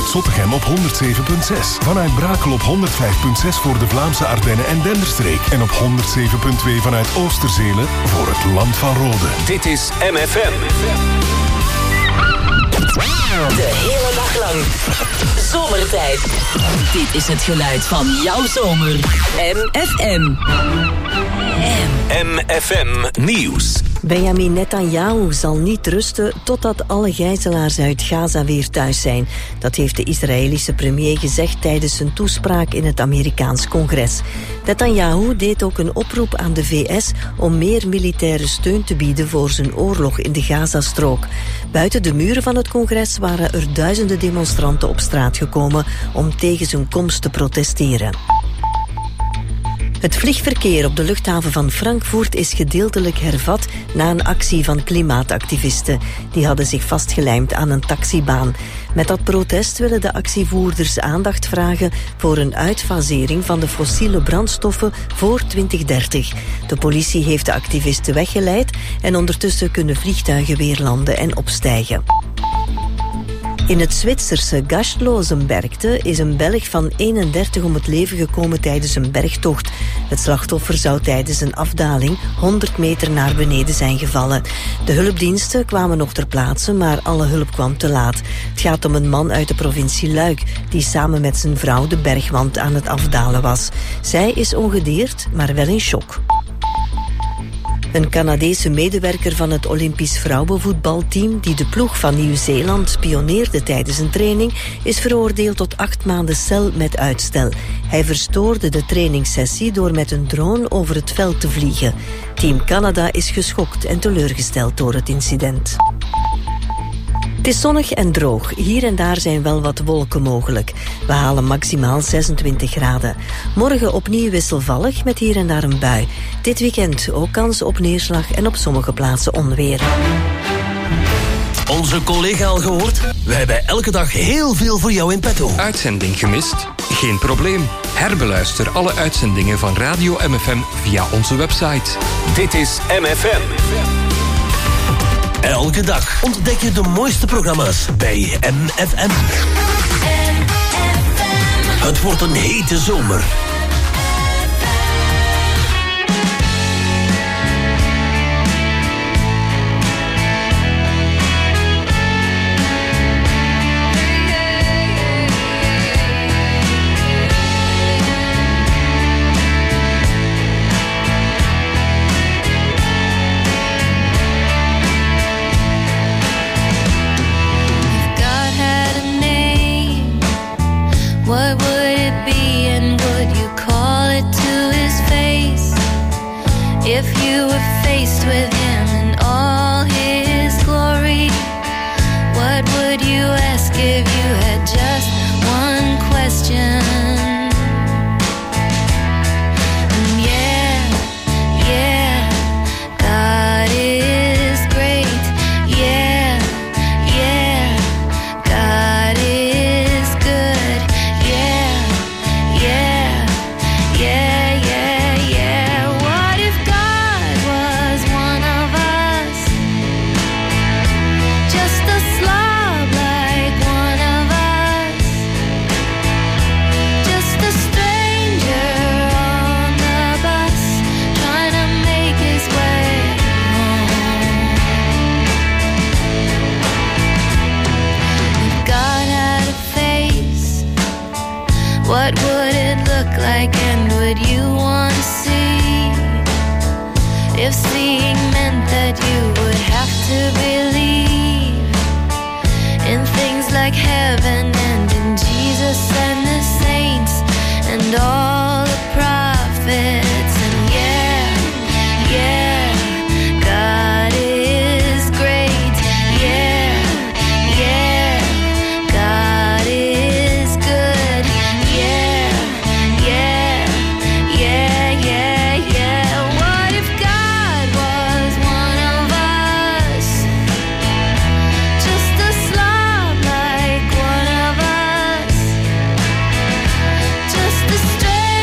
vanuit Zottegem op 107.6. Vanuit Brakel op 105.6 voor de Vlaamse Ardennen en Denderstreek. En op 107.2 vanuit Oosterzele voor het Land van Rode. Dit is MFM. De hele dag lang. Zomertijd. Dit is het geluid van jouw zomer. MFM. MFM Nieuws. Benjamin Netanyahu zal niet rusten totdat alle gijzelaars uit Gaza weer thuis zijn. Dat heeft de Israëlische premier gezegd tijdens zijn toespraak in het Amerikaans congres. Netanyahu deed ook een oproep aan de VS om meer militaire steun te bieden voor zijn oorlog in de Gazastrook. Buiten de muren van het congres waren er duizenden demonstranten op straat gekomen om tegen zijn komst te protesteren. Het vliegverkeer op de luchthaven van Frankfurt is gedeeltelijk hervat na een actie van klimaatactivisten. Die hadden zich vastgelijmd aan een taxibaan. Met dat protest willen de actievoerders aandacht vragen voor een uitfasering van de fossiele brandstoffen voor 2030. De politie heeft de activisten weggeleid en ondertussen kunnen vliegtuigen weer landen en opstijgen. In het Zwitserse Gastlosenbergte is een Belg van 31 om het leven gekomen tijdens een bergtocht. Het slachtoffer zou tijdens een afdaling 100 meter naar beneden zijn gevallen. De hulpdiensten kwamen nog ter plaatse, maar alle hulp kwam te laat. Het gaat om een man uit de provincie Luik, die samen met zijn vrouw de bergwand aan het afdalen was. Zij is ongedeerd, maar wel in shock. Een Canadese medewerker van het Olympisch vrouwenvoetbalteam die de ploeg van Nieuw-Zeeland spioneerde tijdens een training is veroordeeld tot 8 maanden cel met uitstel. Hij verstoorde de trainingssessie door met een drone over het veld te vliegen. Team Canada is geschokt en teleurgesteld door het incident. Het is zonnig en droog. Hier en daar zijn wel wat wolken mogelijk. We halen maximaal 26 graden. Morgen opnieuw wisselvallig met hier en daar een bui. Dit weekend ook kans op neerslag en op sommige plaatsen onweer. Onze collega al gehoord? We hebben elke dag heel veel voor jou in petto. Uitzending gemist? Geen probleem. Herbeluister alle uitzendingen van Radio MFM via onze website. Dit is MFM. Elke dag ontdek je de mooiste programma's bij MFM. Het wordt een hete zomer. What would it be and would you call it to his face? If you were faced with him in all his glory, what would you ask if you had just one question? And yeah, God is great. Yeah, God is good. What if God was one of us? Just a slob like one of us. Just a stranger on the bus trying to make his way home. If God had a face, what would it look like and would you want to see? If seeing meant that you would have to believe in things like heaven and in Jesus and the saints and all the prophets. And yeah, God is great. Yeah, God is good. Yeah. What if God was one of us? Just a slob like one of us. Just a stranger.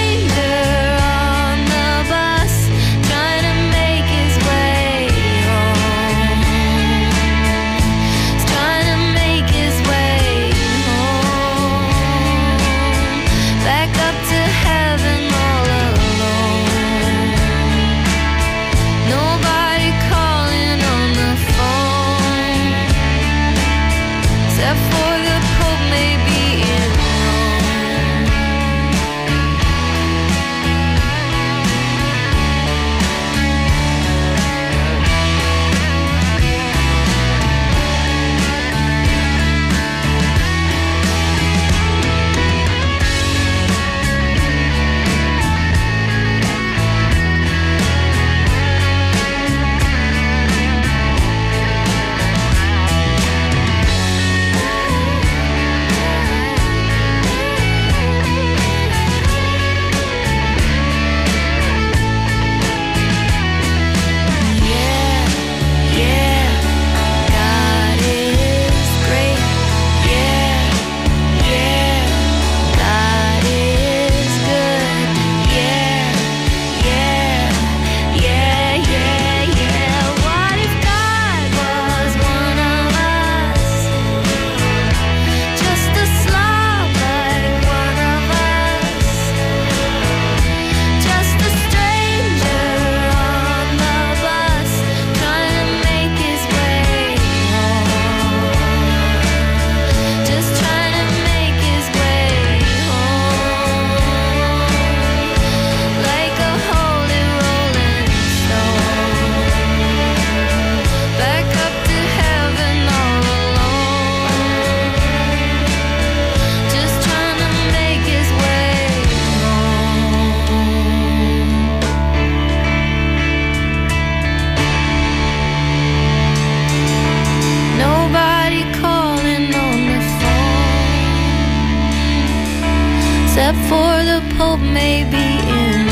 except for the Pope maybe in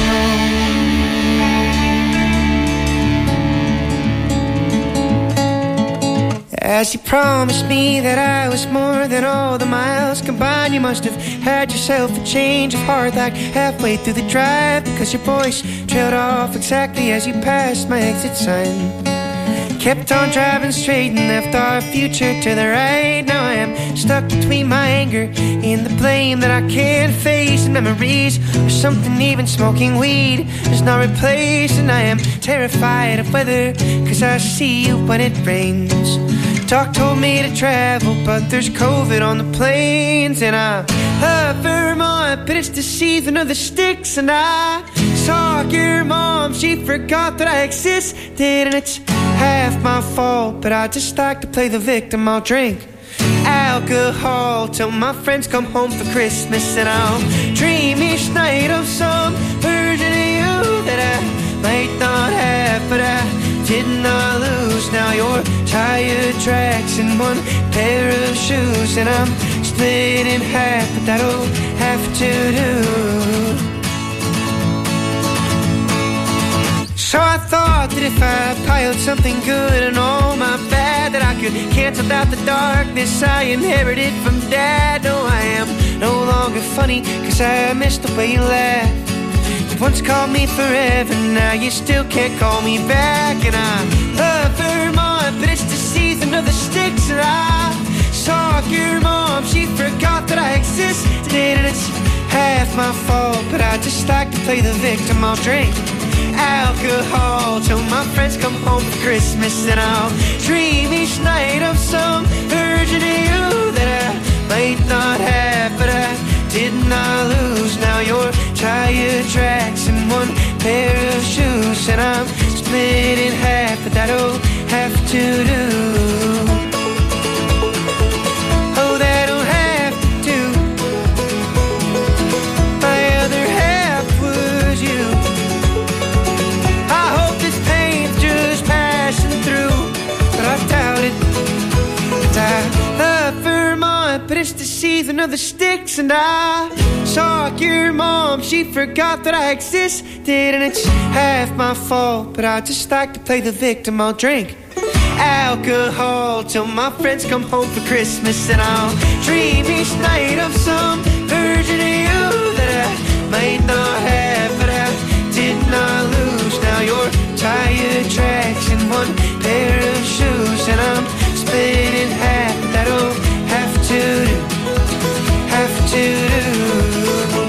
Rome. As you promised me that I was more than all the miles combined, you must have had yourself a change of heart like halfway through the drive, because your voice trailed off exactly as you passed my exit sign. Kept on driving straight and left our future to the right. Now I am stuck between my anger and the blame that I can't face, and memories or something even smoking weed is not replaced. And I am terrified of weather, cause I see you when it rains. Doc told me to travel, but there's COVID on the planes. And I love Vermont, but it's the season of the sticks. And I saw your mom, she forgot that I existed. And it's half my fault, but I just like to play the victim. I'll drink alcohol till my friends come home for Christmas, and I'll dream each night of some version of you that I might not have, but I did not lose. Now your tire tracks in one pair of shoes, and I'm split in half, but that'll have to do. So I thought that if I piled something good and all my bad, that I could cancel out the darkness I inherited from Dad. No, I am no longer funny, cause I missed the way you laughed. You once called me forever, now you still can't call me back. And I love Vermont, but it's the season of the sticks. And I saw your mom, she forgot that I existed. And it's half my fault, but I just like to play the victim. I'll drink alcohol till my friends come home for Christmas, and I'll dream each night of some version of you that I might not have, but I did not lose. Now your tire tracks in one pair of shoes, and I'm split in half, but that'll have to do. Oh, that'll have to do. My other half was you. I love Vermont, but it's the season of the sticks. And I saw your mom, she forgot that I existed. And it's half my fault, but I just like to play the victim. I'll drink alcohol till my friends come home for Christmas, and I'll dream each night of some version of you that I might not have, but I did not lose. Now your tire tracks in one pair of shoes, and I'm split in half. That'll have to do, have to do.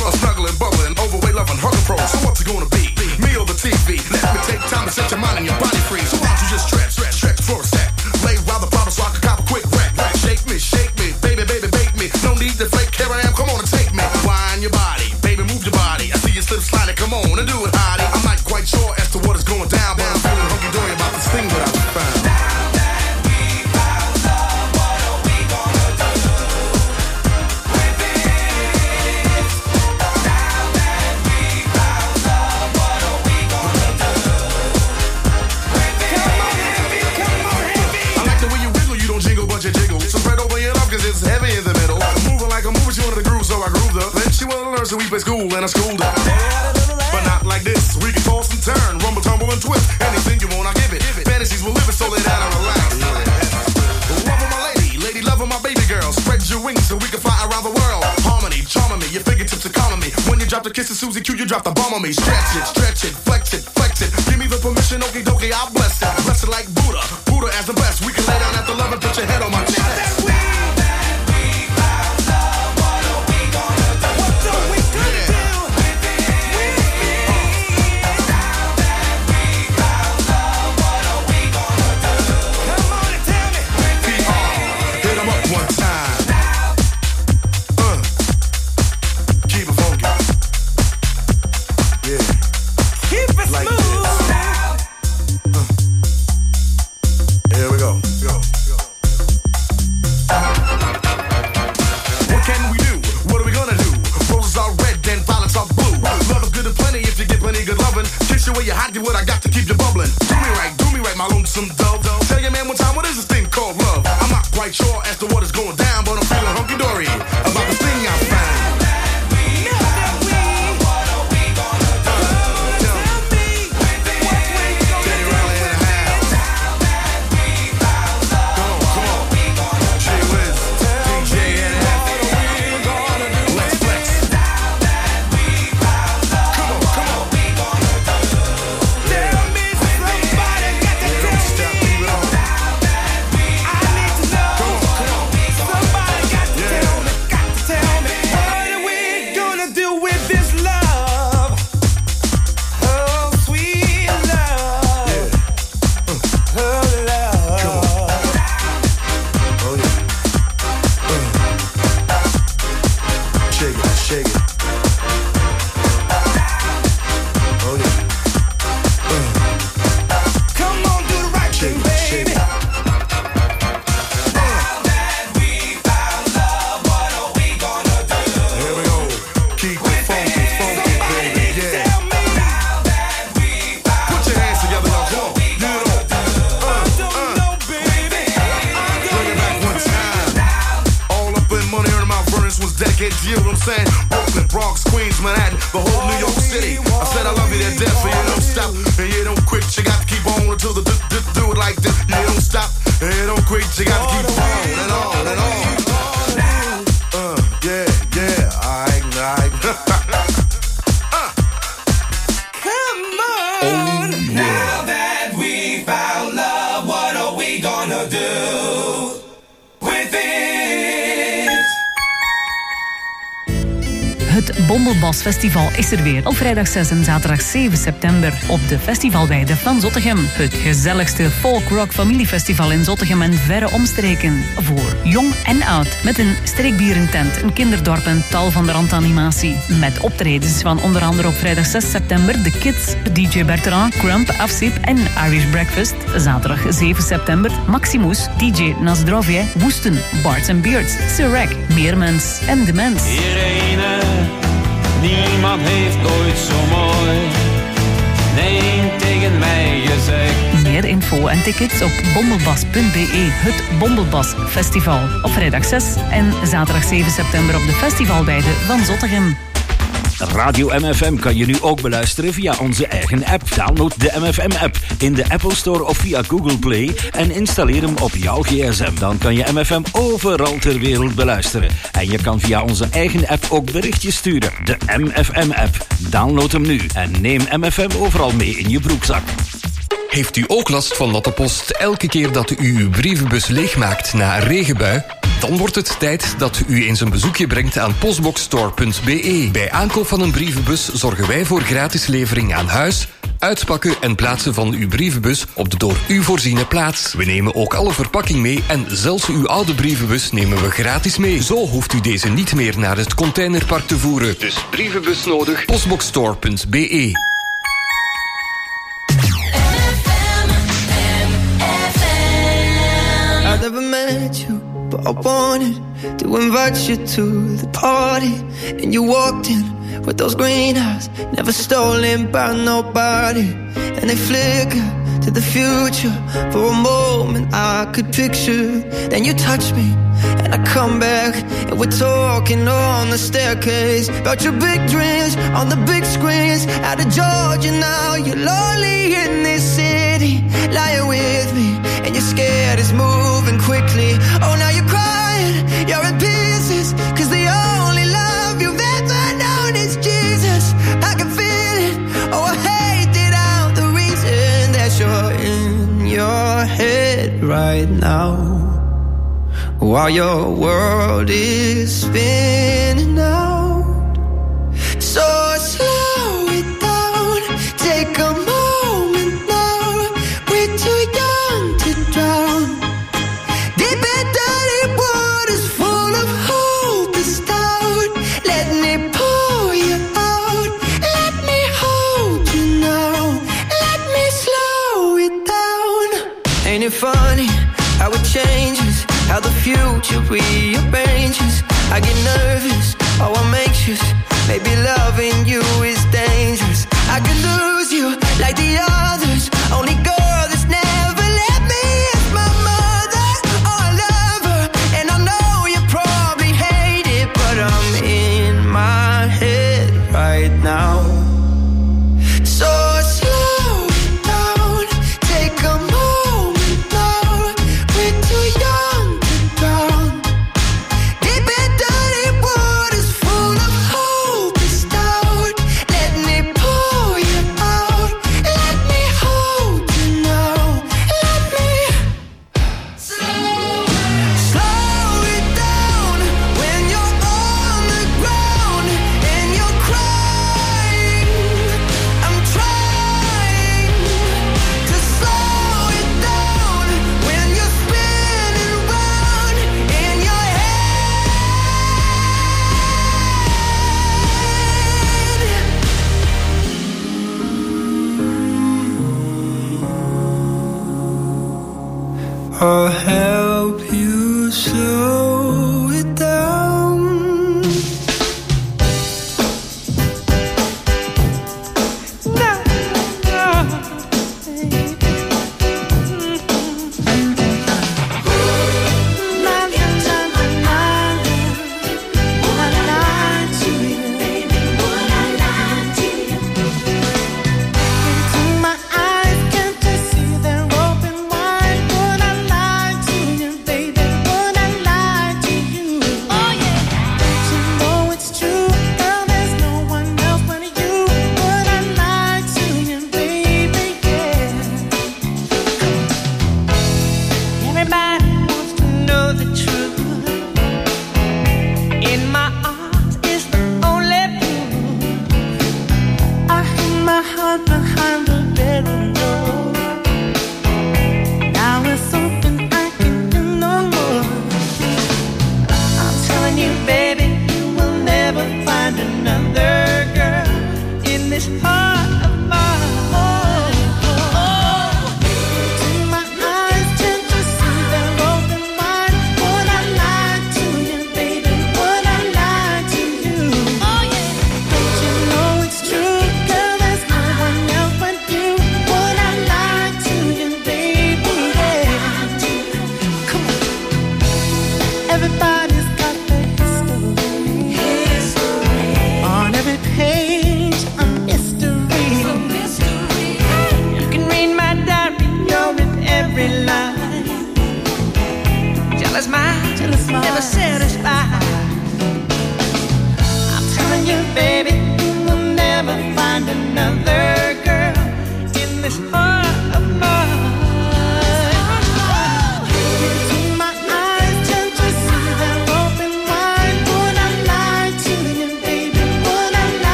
A snuggling, bubbling, overweight, loving, hugging pro. So what's it gonna be? Me or the TV? Let me take time to set your mind and your body free. So why don't you just stretch for a sec? Lay around the problem so I can cop a quick wreck. Shake me, baby, bake me. No need to fake, here I am, come on and take me. Wind your body, baby, move your body. I see you slip sliding, come on and do it, hottie. I'm not quite sure as to what is going down, but I'm feeling hunky-dory about this thing that I found. It's heavy in the middle. Moving like a mover, she wanted to groove, so I grooved her. Then she wanted to learn, so we played school, and I schooled her. But not like this. We can toss and turn, rumble, tumble, and twist. Anything you want, I give it. Fantasies will live it, so lay down and relax. Love my lady, love my baby girl. Spread your wings so we can fly around the world. Harmony, charming me, your fingertips are calming me. When you drop the kiss of Susie Q, you drop the bomb on me. Stretch it, flex it. Give me the permission, okie dokie, I'll bless it. Bless it like Buddha as the best. We can lay down after love and put your head on my chest. What I got to keep you bubbling. Do me right, my lonesome dove. Tell your man one time, what is this thing called love? I'm not quite sure as to what is going down, but I'm feeling hunky-dory about the thing I found. Bommelbas Festival is er weer op vrijdag 6 en zaterdag 7 september op de festivalweide van Zottegem. Het gezelligste folk-rock familiefestival in Zottegem en verre omstreken. Voor jong en oud. Met een streekbierentent, een kinderdorp en tal van de randanimatie. Met optredens van onder andere op vrijdag 6 september The Kids, DJ Bertrand, Crump, Afsip en Irish Breakfast. Zaterdag 7 september Maximus, DJ Nasdrovje, Woesten, Bards and Beards, Sirek, Meermens en Demens. Irene, niemand heeft ooit zo mooi nee tegen mij gezegd. Meer info en tickets op bommelbas.be. Het Bommelbas Festival. Op vrijdag 6 en zaterdag 7 september op de festivalweide van Zottegem. Radio MFM kan je nu ook beluisteren via onze eigen app. Download de MFM-app in de Apple Store of via Google Play en installeer hem op jouw gsm. Dan kan je MFM overal ter wereld beluisteren. En je kan via onze eigen app ook berichtjes sturen. De MFM-app. Download hem nu en neem MFM overal mee in je broekzak. Heeft u ook last van dat de post elke keer dat u uw brievenbus leegmaakt na een regenbui? Dan wordt het tijd dat u eens een bezoekje brengt aan postboxstore.be. Bij aankoop van een brievenbus zorgen wij voor gratis levering aan huis, uitpakken en plaatsen van uw brievenbus op de door u voorziene plaats. We nemen ook alle verpakking mee en zelfs uw oude brievenbus nemen we gratis mee. Zo hoeft u deze niet meer naar het containerpark te voeren. Dus brievenbus nodig, postboxstore.be. I never met you, but I wanted to invite you to the party. And you walked in with those green eyes, never stolen by nobody. And they flicker to the future. For a moment I could picture. Then you touch me and I come back, and we're talking on the staircase about your big dreams on the big screens. Out of Georgia now, you're lonely in this city, lying with me, and you're scared it's moving quickly. Oh, now you're crying, you're in pieces, 'cause the only love you've ever known is Jesus. I can feel it, oh I hate it out, the reason that you're in your head right now, while your world is spinning out. So slow it down, take a moment now. We're too young to drown. Deep and dirty waters full of hope is down. Let me pull you out. Let me hold you now. Let me slow it down. Ain't it funny how it changes, how the future rearranges. I get nervous, oh I'm anxious. Maybe loving you is dangerous. I could lose you like the others. Only girl that's never let me is my mother. Oh, I love her, and I know you probably hate it, but I'm in my head right now. So slow it down, take a moment now. We're too young to drown. Deep and dirty waters full of hope is down. Let me pull you out. Let me hold you now. Let me slow it down when you're on the ground and you're crying. I'm trying to slow it down when you're spinning round in your head. I'll help you slow it down. My eyes can't you see they're open wide? Would I lie to you?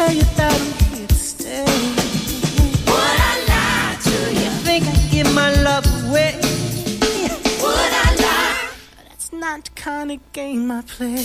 tell you that I'm here to stay. Would I lie to you? Think I'd give my love away? Would I lie? That's not the kind of game I play.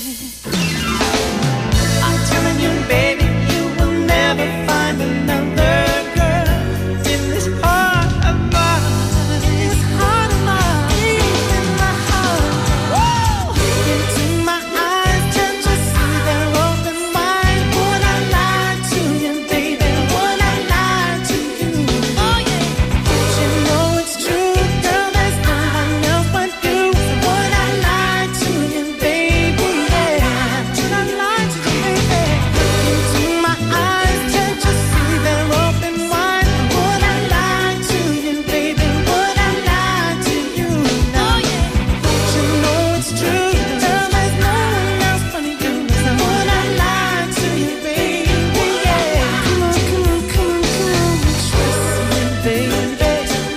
I'm telling you, baby, you will never find another girl in this heart of mine. This heart of mine, in my heart. Woo! Into my eyes, can't you see they're open wide? Would I lie to you, baby? Would I lie to you? Oh yeah. Don't you know it's true, girl? There's no one else but you. Would I lie to you, baby? Yeah. Would I lie to you, baby? Into my eyes, can't you see they're open wide? Would I lie to you, baby? Would I lie to you? Oh yeah. Don't you know it's true, girl? There's no one else but you. Would I lie to you, baby? Yeah. Come on, come on, come on, come on. Trust me, baby.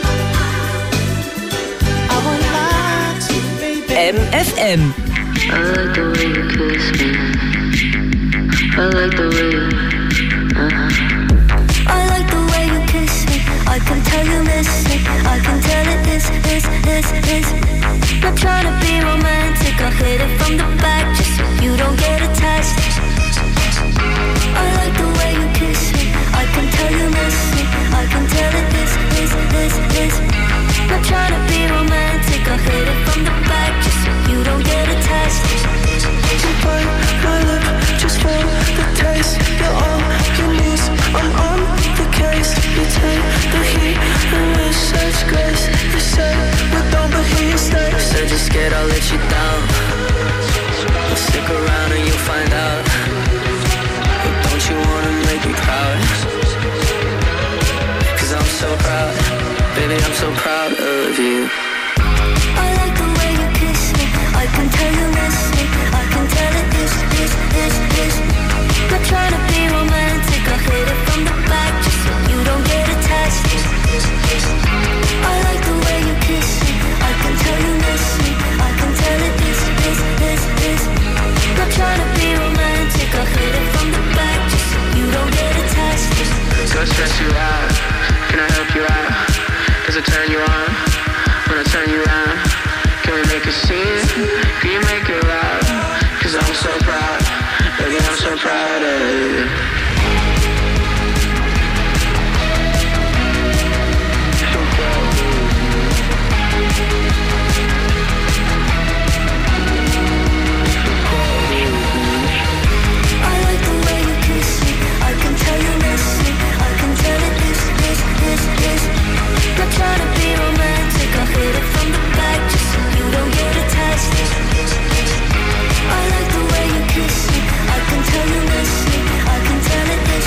I won't lie to you, baby. MFM. I like the way you kiss me. I like the way you. I like the way you kiss me. I can tell you miss me. I can tell it is. Not trying to be romantic. I'll hit it from the back just so you don't get attached. I like the way you kiss me. I can tell you miss me. I can tell it is. Not trying to be romantic. I'll hit it from the back just so you don't get attached. You bite my lip just for the taste. You're all you need. I'm on the case. You take the heat and with such grace. You say we're done, but here you stay. Said you're scared I'll let you down. Well, stick around and you'll find out. But don't you wanna make me proud? Cause I'm so proud. Baby, I'm so proud of you. I like the way you kiss me. I can tell you miss me. I can tell it is. Not trying to be romantic. I'll hit it from the back just so you don't get attached. I like the way you kiss me. I can tell you miss me. I can tell it is. Not trying to be romantic. I'll hit it from the back just so you don't get attached. Don't stress you out. Can I help you out? Does it turn you on? When I turn you around, can we make a scene? Can you make it loud? Cause I'm so proud. Baby, I'm so proud of you. I like the way you kiss me. I can tell you miss me. I can tell it is. Not trying to be romantic. I'll hit it from the back just so you don't get attached. I like the way you kiss me. I can tell you miss me. I can tell it is.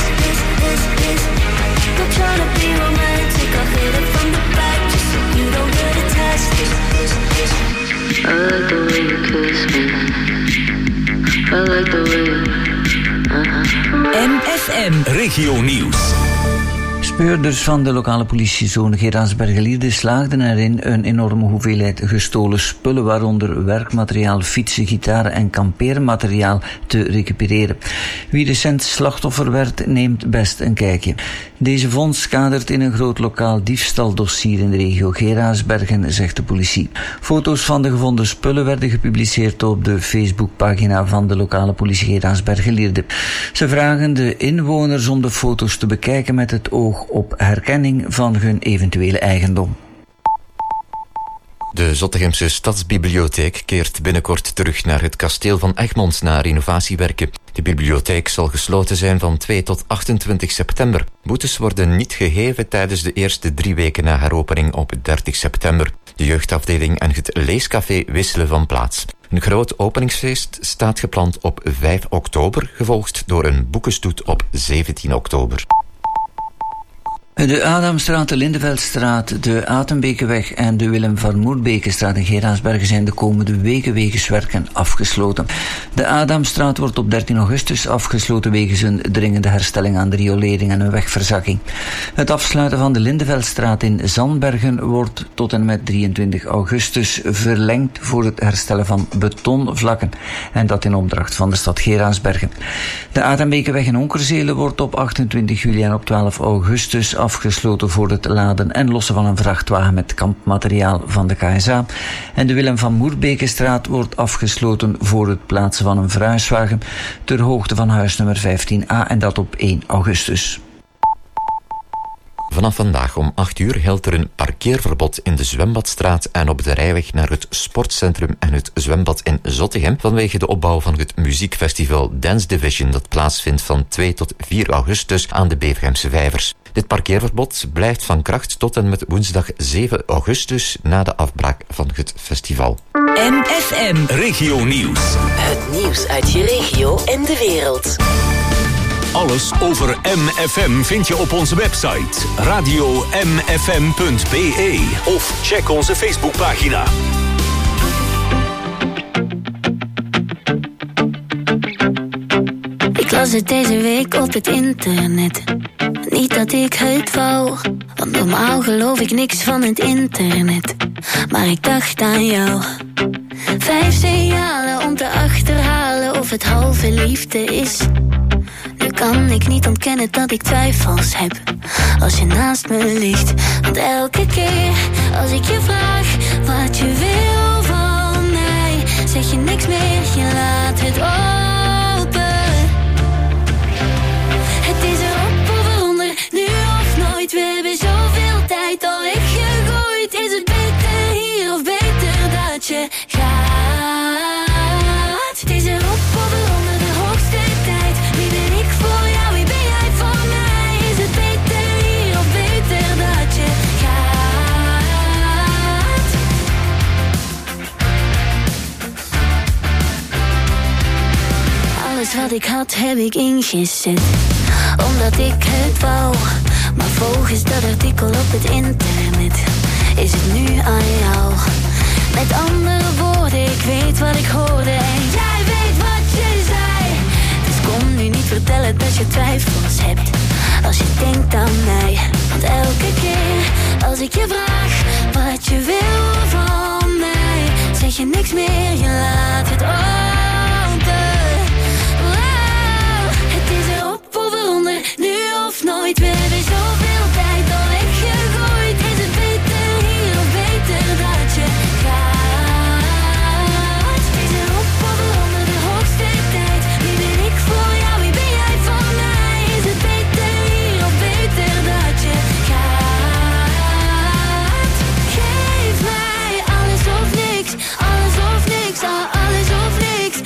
Not trying to be romantic. I'll hit it from the back just so you don't get attached. I like the way you kiss me. I like the way you. MFM. Regio Nieuws. Speurders van de lokale politiezone Geraardsbergen-Lierde slaagden erin een enorme hoeveelheid gestolen spullen, waaronder werkmateriaal, fietsen, gitaren en kampeermateriaal, te recupereren. Wie recent slachtoffer werd, neemt best een kijkje. Deze vondst kadert in een groot lokaal diefstaldossier in de regio Geraardsbergen, zegt de politie. Foto's van de gevonden spullen werden gepubliceerd op de Facebookpagina van de lokale politie Geraardsbergen-Lierde. Ze vragen de inwoners om de foto's te bekijken met het oog op herkenning van hun eventuele eigendom. De Zottegemse Stadsbibliotheek keert binnenkort terug naar het kasteel van Egmond na renovatiewerken. De bibliotheek zal gesloten zijn van 2 tot 28 september. Boetes worden niet geheven tijdens de eerste 3 weken na heropening op 30 september. De jeugdafdeling en het leescafé wisselen van plaats. Een groot openingsfeest staat gepland op 5 oktober, gevolgd door een boekenstoet op 17 oktober. De Adamstraat, de Lindeveldstraat, de Atembekenweg en de Willem van Moerbekenstraat in Geraardsbergen zijn de komende weken wegens werken afgesloten. De Adamstraat wordt op 13 augustus afgesloten wegens een dringende herstelling aan de riolering en een wegverzakking. Het afsluiten van de Lindeveldstraat in Zandbergen wordt tot en met 23 augustus verlengd voor het herstellen van betonvlakken en dat in opdracht van de stad Geraardsbergen. De Atembekenweg in Onkerzelen wordt op 28 juli en op 12 augustus afgesloten voor het laden en lossen van een vrachtwagen met kampmateriaal van de KSA. En de Willem van Moerbekenstraat wordt afgesloten voor het plaatsen van een verhuiswagen ter hoogte van huisnummer 15a en dat op 1 augustus. Vanaf vandaag om 8 uur geldt er een parkeerverbod in de Zwembadstraat en op de rijweg naar het sportcentrum en het zwembad in Zottegem vanwege de opbouw van het muziekfestival Dance Division dat plaatsvindt van 2 tot 4 augustus aan de Beverhemse Vijvers. Dit parkeerverbod blijft van kracht tot en met woensdag 7 augustus na de afbraak van het festival. MFM Regio Nieuws. Het nieuws uit je regio en de wereld. Alles over MFM vind je op onze website radiomfm.be of check onze Facebookpagina. Ik las het deze week op het internet. Niet dat ik het wou, want normaal geloof ik niks van het internet. Maar ik dacht aan jou. 5 signalen om te achterhalen of het halve liefde is. Nu kan ik niet ontkennen dat ik twijfels heb als je naast me ligt. Want elke keer als ik je vraag wat je wil van mij, zeg je niks meer, je laat het open. Het is erop of eronder, nu of nooit. We hebben zoveel tijd al weggegooid. Is het beter hier of beter dat je gaat? Het is erop of eronder, de hoogste tijd. Wie ben ik voor jou, wie ben jij voor mij? Is het beter hier of beter dat je gaat? Alles wat ik had heb ik ingezet, omdat ik het wou. Maar volgens dat artikel op het internet is het nu aan jou. Met andere woorden, ik weet wat ik hoorde en jij weet wat je zei. Dus kom nu niet vertellen dat je twijfels hebt als je denkt aan mij. Want elke keer als ik je vraag wat je wil van mij, zeg je niks meer, je laat het open. Wow, het is erop of eronder, nu of nooit. We hebben zoveel tijd al weggegooid. Is het beter hier of beter dat je gaat? Het is erop of eronder, de hoogste tijd. Wie ben ik voor jou, wie ben jij voor mij? Is het beter hier of beter dat je gaat? Geef mij alles of niks, alles of niks, alles of niks.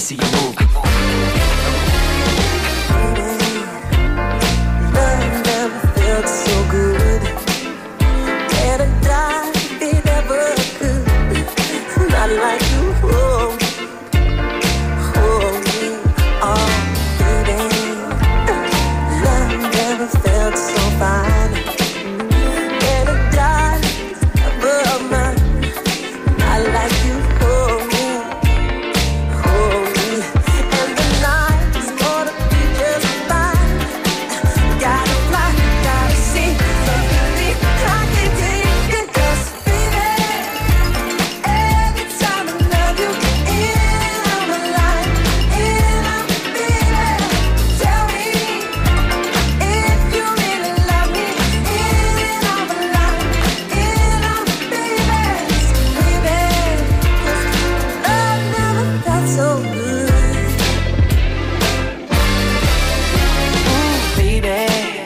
see you move. Love never felt so good. Can't I die if it ever could? Not like you hold me, oh baby. Love never felt so fine. Can't I die above mine? Not like you hold me, and the night is gonna be just fine. Gotta fly, gotta see, but believe I can take it, 'cause baby, every time I love you, in on my life, in on my baby. Tell me if you really love me, in on my life, in on my baby, baby. 'Cause love never felt so good. Ooh, baby,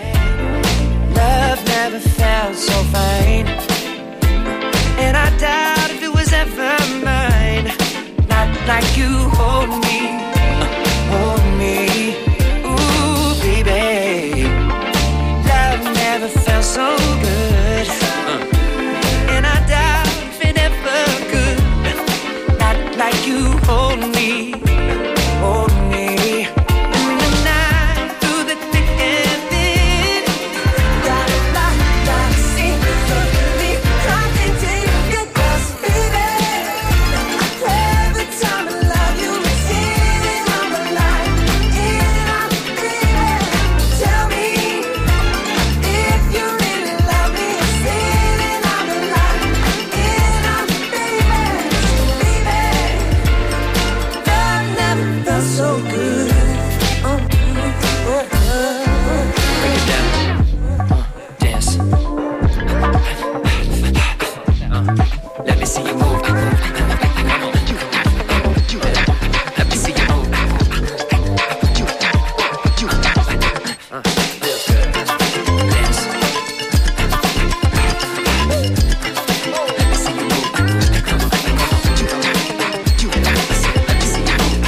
love never felt so fine. And I doubt if it was ever mine. Not like you hold me, hold me. Ooh, baby, love never felt so good. And I doubt if it ever could. Not like you hold me, hold me. In the night, through the thick and thin. Gotta fly, gotta see, but believe I can take it, 'cause baby, every time I love you, it's in on my life, in on my baby. Tell me if you really love me, it's in on my life, in on my baby, love never felt so good. Bring it down. Dance. Let me see you move. Come on. Let me see you move. Dance. Let me see you move. Come on. Let me see you move.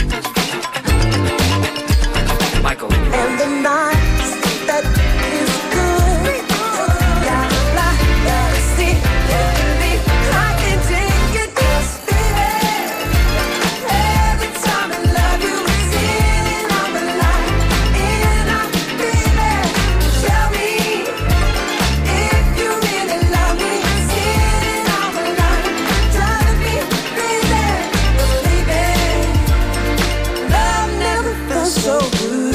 Michael. And the night that is good. Gotta fly, gotta see, can't believe I can take it, 'cause baby, every time I love you, it's in on my life, in on my baby. Tell me if you really love me, it's in on my life, driving me crazy, baby. Love never felt so good.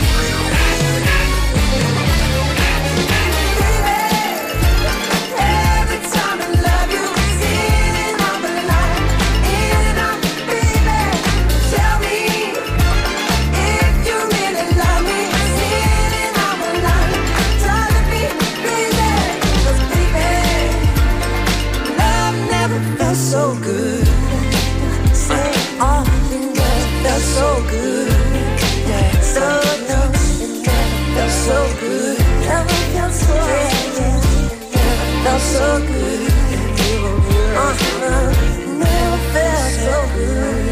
Every time I love you, it's in on my life, in on my baby. Tell me if you really love me, it's in on my life, driving me crazy, 'cause baby, love never felt so good. Say all it never felt so good. Yeah, so no, it never felt so good. Never felt so good. Felt so good. Never felt so good.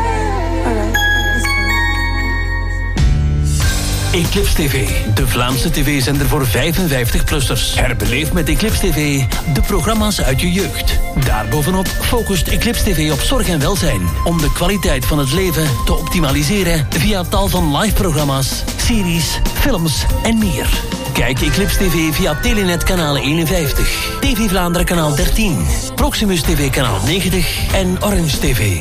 Eclipse TV, de Vlaamse tv-zender voor 55-plussers. Herbeleef met Eclipse TV de programma's uit je jeugd. Daarbovenop focust Eclipse TV op zorg en welzijn, om de kwaliteit van het leven te optimaliseren via tal van live-programma's, series, films en meer. Kijk Eclipse TV via Telenet kanaal 51, TV Vlaanderen kanaal 13, Proximus TV kanaal 90 en Orange TV.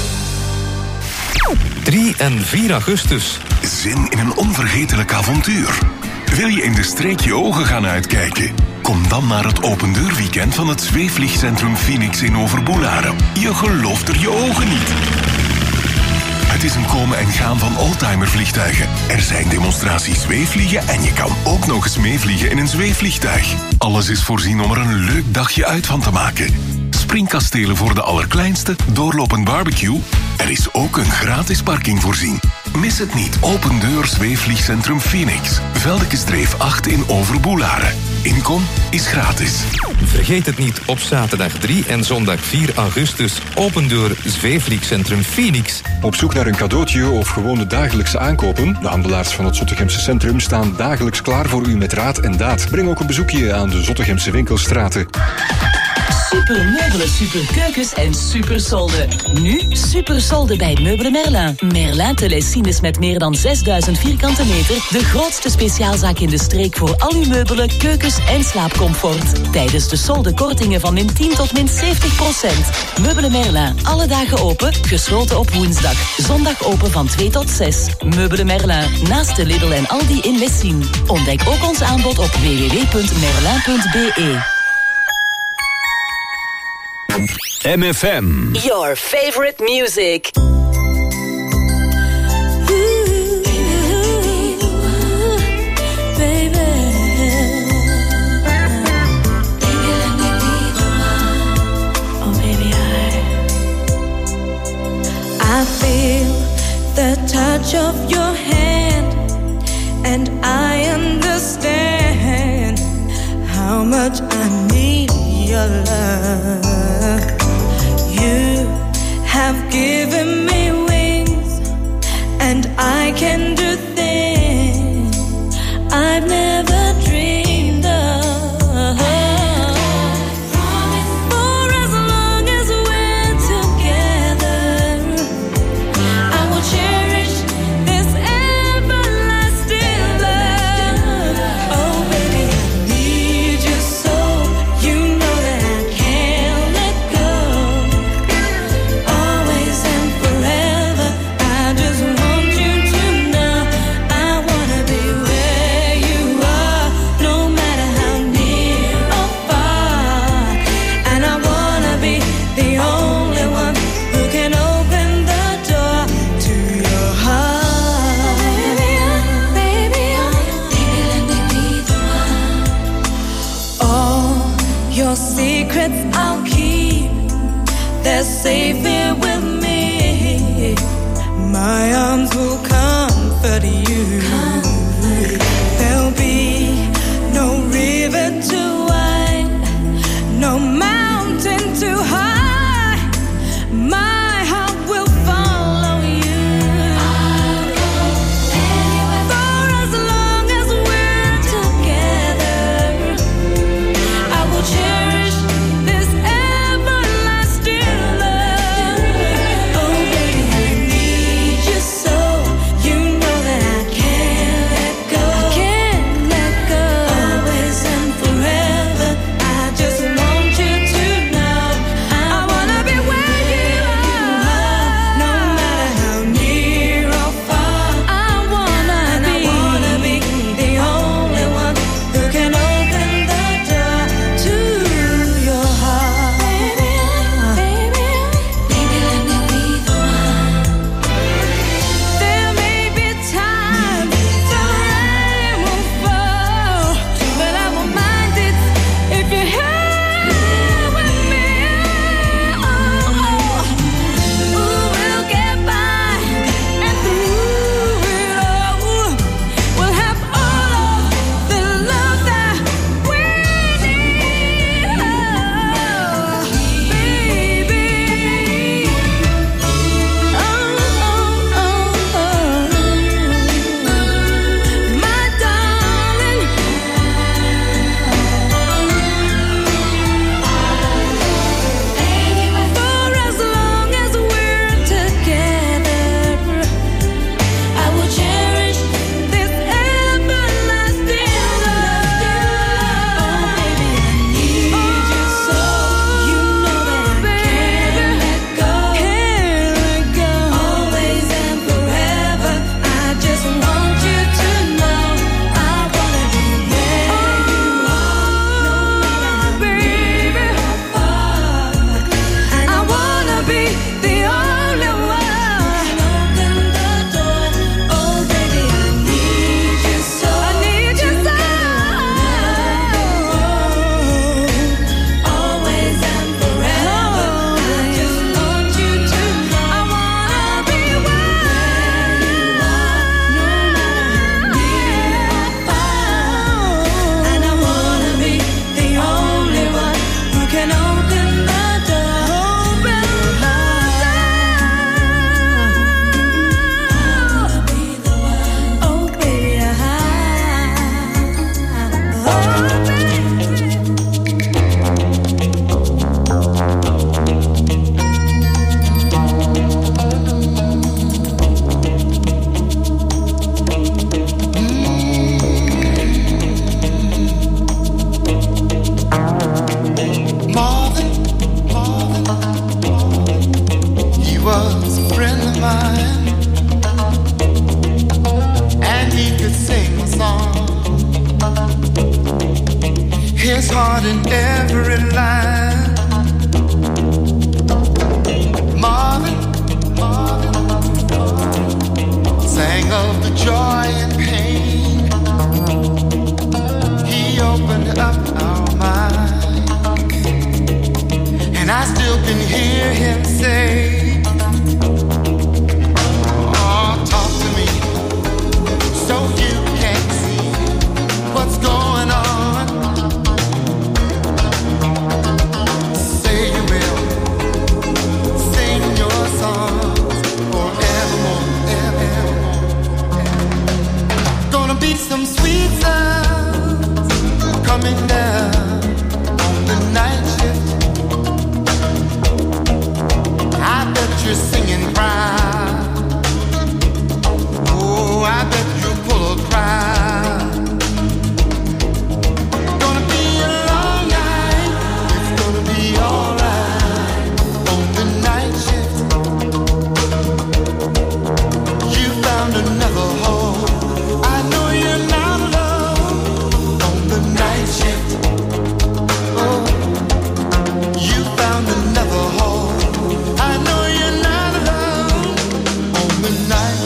3 en 4 augustus. Zin in een onvergetelijk avontuur? Wil je in de streek je ogen gaan uitkijken? Kom dan naar het opendeurweekend van het zweefvliegcentrum Phoenix in Overboelaren. Je gelooft er je ogen niet. Het is een komen en gaan van oldtimervliegtuigen. Er zijn demonstraties zweefvliegen en je kan ook nog eens meevliegen in een zweefvliegtuig. Alles is voorzien om er een leuk dagje uit van te maken. Springkastelen voor de allerkleinste, doorlopend barbecue. Er is ook een gratis parking voorzien. Mis het niet. Open deur zweefvliegcentrum Phoenix. Veldekesdreef 8 in Overboelaren. Inkom is gratis. Vergeet het niet, op zaterdag 3 en zondag 4 augustus open deur zweefvliegcentrum Phoenix. Op zoek naar een cadeautje of gewoon de dagelijkse aankopen? De handelaars van het Zottegemse centrum staan dagelijks klaar voor u met raad en daad. Breng ook een bezoekje aan de Zottegemse winkelstraten. Supermeubelen, superkeukens en supersolden. Nu supersolden bij Meubelen Merlin. Merlin Telesines met meer dan 6000 vierkante meter. De grootste speciaalzaak in de streek voor al uw meubelen, keukens en slaapcomfort. Tijdens de solden kortingen van min 10 tot min 70%. Meubelen Merlin, alle dagen open, gesloten op woensdag. Zondag open van 2 tot 6. Meubelen Merlin, naast de Lidl en Aldi in Lessien. Ontdek ook ons aanbod op www.merlin.be. MFM. Your favorite music. I feel the touch of your hand, and I understand how much I need your love. You have given me wings, and I can do things I've never dreamed of. For as long as we're together, I will cherish this everlasting love. Oh baby, I need you so, you know that I can't let go. Always and forever. heart in every line. Marvin sang of the joy and pain. He opened up our mind, and I still can hear him say, oh, talk to me so you can see what's going on. Say you will sing your songs forevermore, evermore. Gonna be some sweet sounds coming down on the night shift. I bet you're singing proud. Oh, I bet you're full of pride. Gonna be a long night. It's gonna be alright on the night shift. You found another home. I know you're not alone on the night shift. Oh, you found another home. I know you're not alone on the night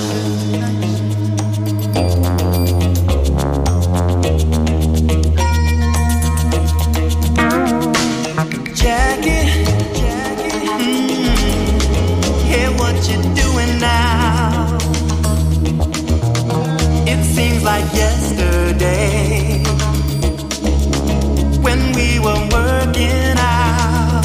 shift. Jackie, hear what you're doing now. It seems like yesterday when we were working out.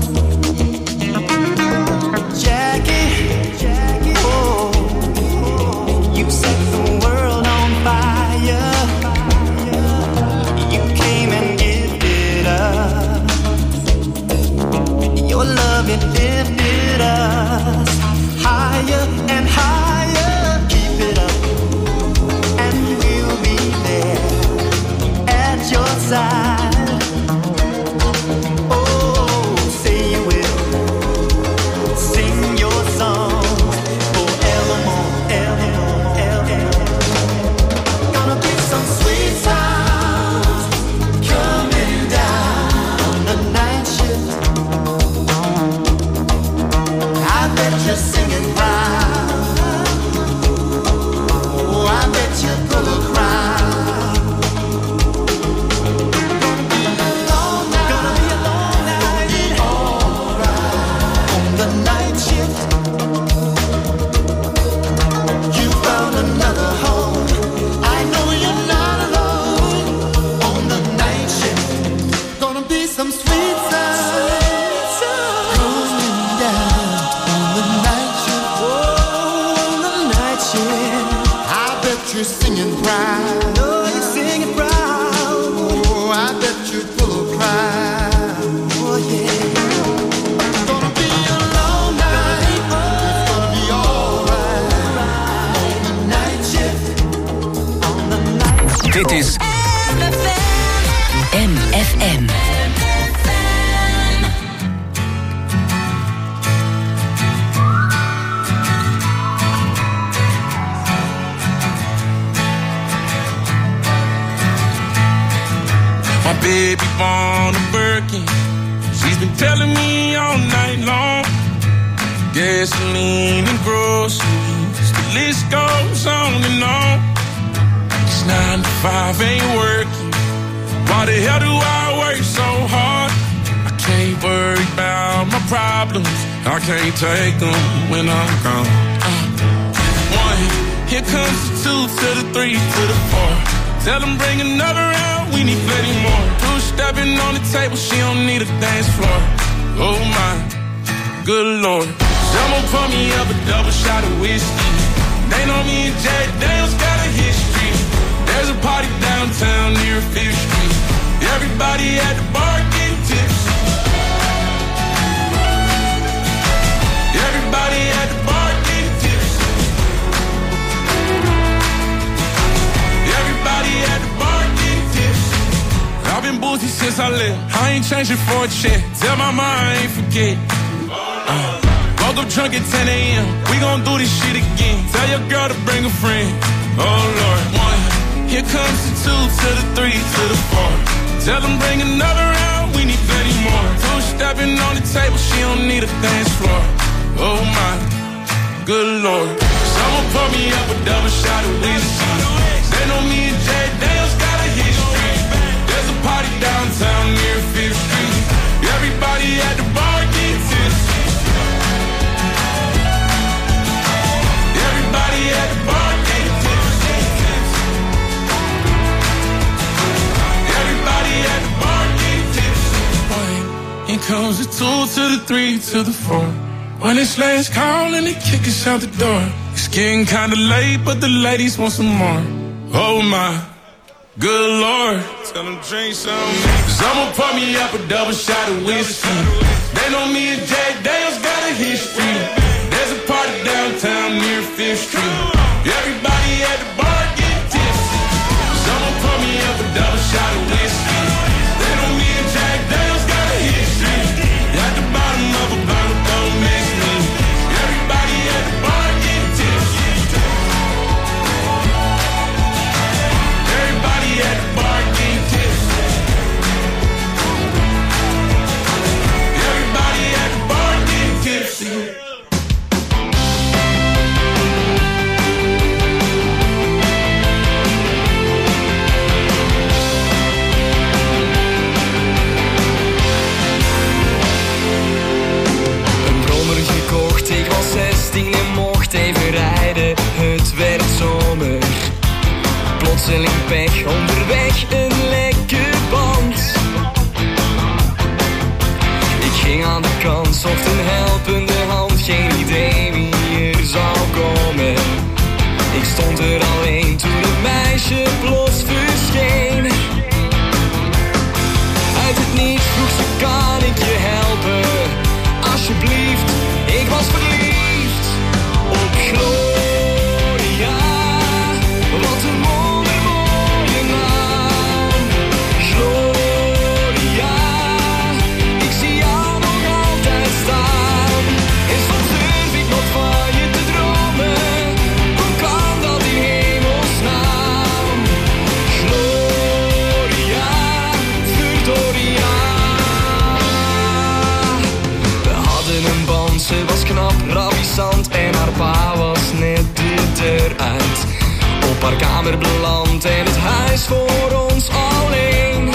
Jackie, oh, you set the world on fire. You came and gifted us your love, it lifted us higher and higher. Keep it up, and we'll be there at your side. Oh, say you will sing your song forevermore, evermore, evermore. Gonna be some sweet sounds coming down on the night shift. I bet you're singing proud. Oh, I bet you're full of pride. Gonna be a long night. Alright on the night shift. You found another home. I know you're not alone on the night shift. Gonna be some sweet sounds coming down on the night shift. Oh, on the night shift. I bet you're singing proud. Oh, you're singing proud. Oh, I bet you're full of pride. Oh, yeah. Gonna be a long night. It's gonna be alright on the night shift. On the night shift. Dit is MFM. My baby born a Birkin. She's been telling me all night long. Gasoline and groceries, the list goes on and on. It's 9 to 5, ain't working. Why the hell do I work so hard? I can't worry about my problems. I can't take them when I'm gone. 1, here comes the 2 to the 3 to the 4. Tell them bring another round, we need plenty more. 2 stepping on the table, she don't need a dance floor. Oh my, good lord. Someone pour me up a double shot of whiskey. They know me and Jack Daniels got a history. There's a party downtown near 5th Street. Everybody at the bar getting tipsy. Everybody at the bar getting tipsy. Everybody at the bar getting tipsy. I've been boozy since I left. I ain't changing for a check. Tell my mom I ain't forget. Woke up drunk at 10 a.m. We gon' do this shit again. Tell your girl to bring a friend. Oh Lord. 1, here comes the 2 to the 3 to the 4. Tell them bring another round, we need plenty more. Two-stepping on the table, she don't need a dance floor. Oh my, good Lord. Someone pour me up a double shot of whiskey. They know me and Jay Dale's got a history. There's a party downtown near 5th Street. Everybody at the bar get tipsy. Everybody at the bar get tipsy. Everybody at the bar get tipsy. Here comes the 2 to the 3 to the 4. When it's last call and they kick us out the door. It's getting kinda late, but the ladies want some more. Oh my, good Lord. Tell them drink some. Someone pour me up a double shot of whiskey. They know me and Jay Dale's got a history. There's a party downtown near 5th Street. Everybody at the bar get tipsy. Someone pour me up a double shot of whiskey. They know me and Jack Dale's got a history. At the bottom of a bottle, don't miss me. Everybody at the bar get tipsy. Everybody at the bar get tipsy. Everybody at the bar get tipsy. Ik was 16 en mocht even rijden, het werd zomer. Plotseling pech, onderweg een lekke band. Ik ging aan de kant, zocht een helpende hand. Geen idee wie er zou komen. Ik stond er alleen toen een meisje plots verscheen. Uit het niets vroeg ze, kan ik je helpen? Alsjeblieft, ik was verliefd op Gloria. Wat een wondermooie naam. Gloria, ik zie jou nog altijd staan. En soms durf ik nog van je te dromen. Hoe kan dat in hemelsnaam? Gloria, verdoria. We hadden een band, ze was knap, ravissant en haar pa was net de deur uit. Op haar kamer beland en het huis voor ons alleen.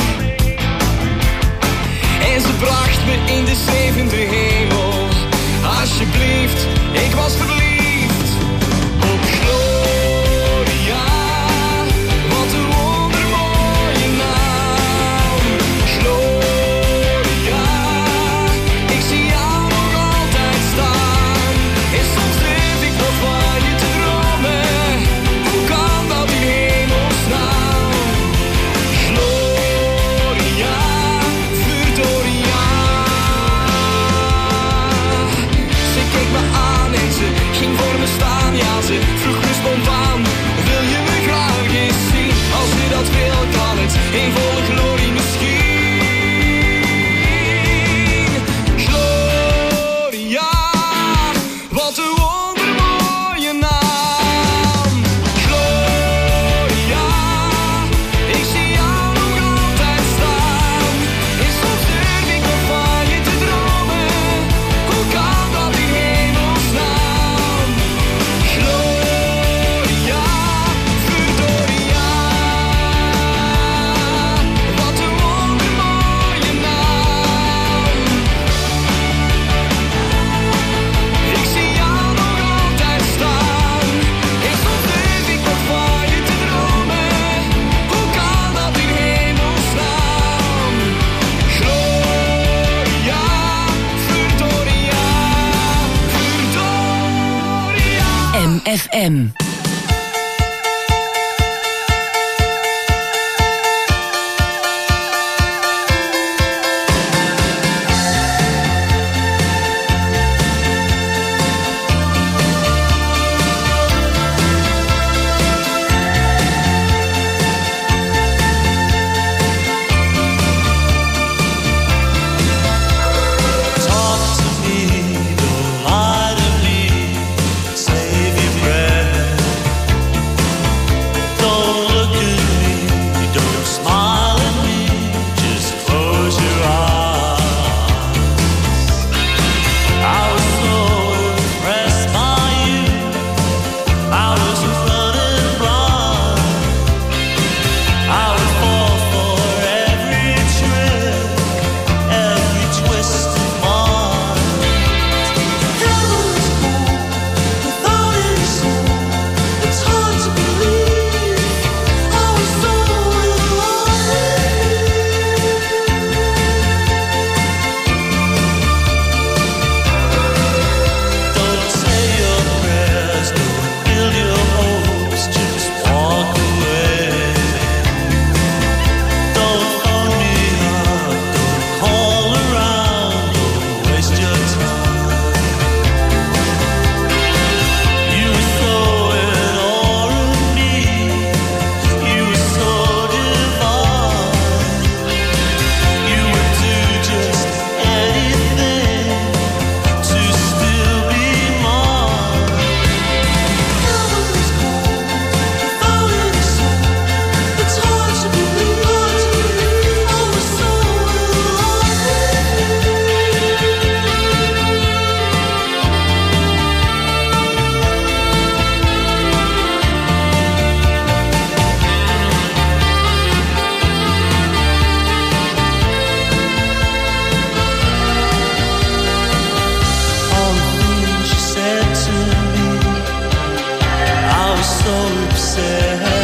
En ze bracht me in de 7e hemel. Alsjeblieft, ik was verliefd op Gloria. Wat een wondermooie naam. Gloria, ik zie jou nog altijd staan. En soms durf ik nog van je te dromen. Hoe kan dat in hemelsnaam? Gloria, verdoria. Ze keek me aan en ze ging voor me staan. Ja, ze vroeg me spontaan, wil je me graag eens zien? Als je dat wil, kan het in volle glorie misschien. Gloria, wat een wondermooie naam. Gloria, ik zie jou nog altijd staan. En soms durf ik nog van je te dromen. Hoe kan dat in hemelsnaam? Gloria, verdoria. Wat een wondermooie naam. Ik zie jou nog altijd staan. En soms durf ik nog van je te dromen. Hoe kan dat in hemelsnaam? Gloria, verdoria, verdoria. MFM. Talk to me, the light of me, save your breath. so upset.